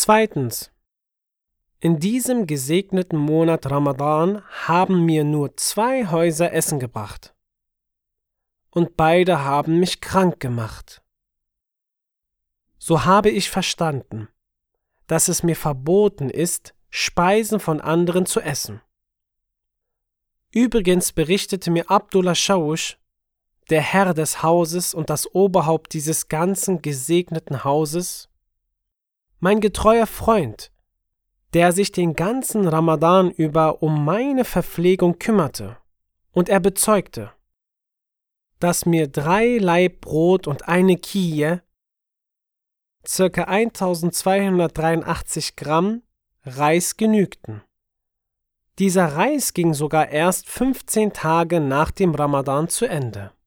Zweitens. In diesem gesegneten Monat Ramadan haben mir nur 2 Häuser Essen gebracht. Und beide haben mich krank gemacht. So habe ich verstanden, dass es mir verboten ist, Speisen von anderen zu essen. Übrigens berichtete mir Abdullah Schausch, der Herr des Hauses und das Oberhaupt dieses ganzen gesegneten Hauses, mein getreuer Freund, der sich den ganzen Ramadan über um meine Verpflegung kümmerte, und er bezeugte, dass mir 3 Laib Brot und eine Kiyye, ca. 1283 Gramm Reis genügten. Dieser Reis ging sogar erst 15 Tage nach dem Ramadan zu Ende.